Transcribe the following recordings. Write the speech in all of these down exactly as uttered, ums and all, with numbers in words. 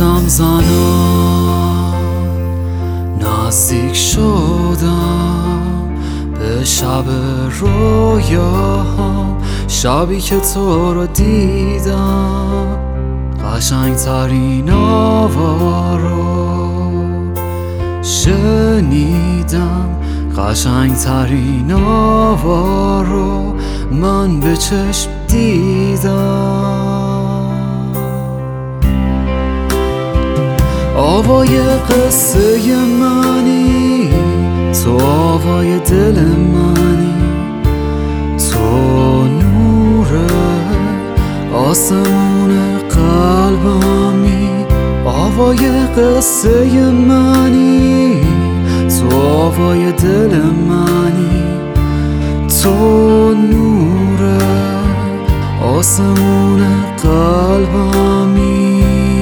قدم زنم نزدیک شدم به شب رویاهام، شبی که تو رو دیدم قشنگ ترین آوا رو شنیدم، قشنگ ترین آوا رو من به چشم دیدم. آوای قصه منی، تو آوای دل منی، تو نور آسمون قلبمی. آوای قصه منی، تو آوای دل منی، تو نور آسمون قلبمی.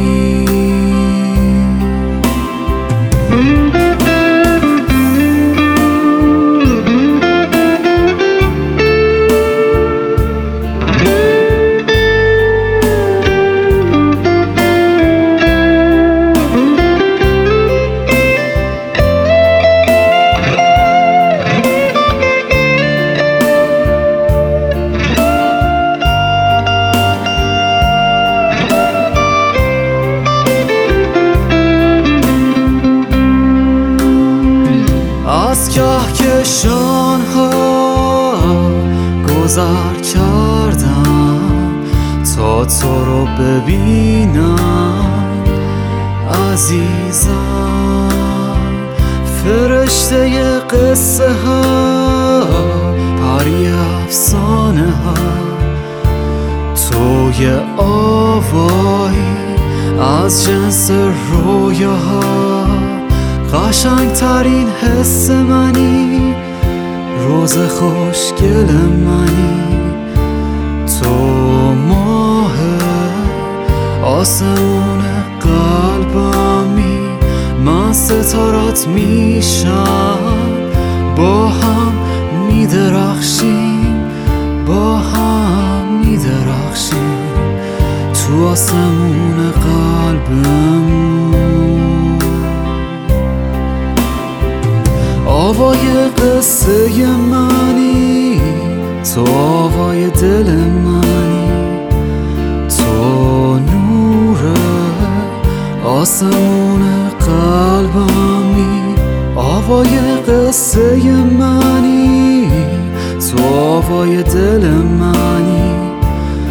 از کهکشان‌ها گذر کردم تا تو رو ببینم عزیزم. فرشته قصه ها، پری افسانه ها، توی آوایی از جنس رویاها. قشنگ ترین حس منی، روز خوشگل منی، تو ماه آسمون قلبمی. من ستارات میشم، با هم میدرخشیم، با هم میدرخشیم تو آسمون قلبم. آوای قصه منی، تو آوای دل منی، تو نور آسمون قلبمی. آوای قصه منی، تو آوای دل منی،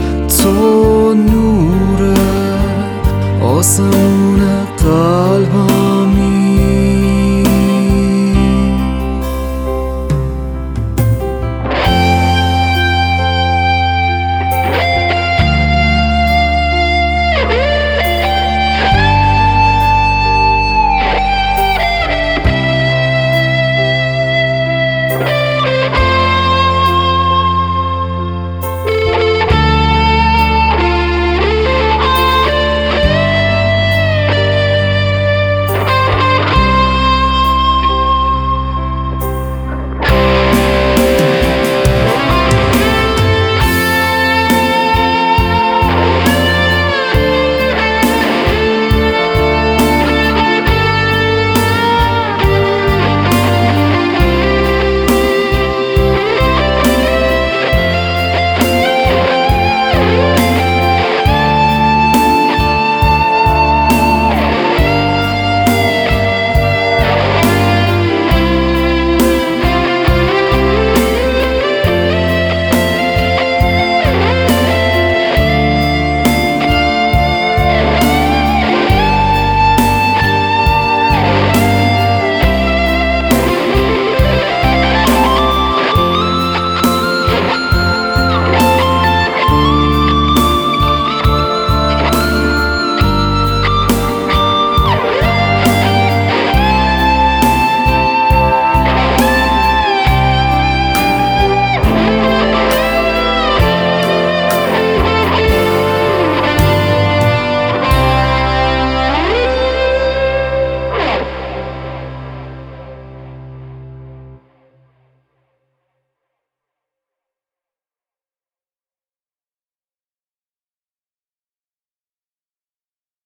تو نور آسمون قلبمی.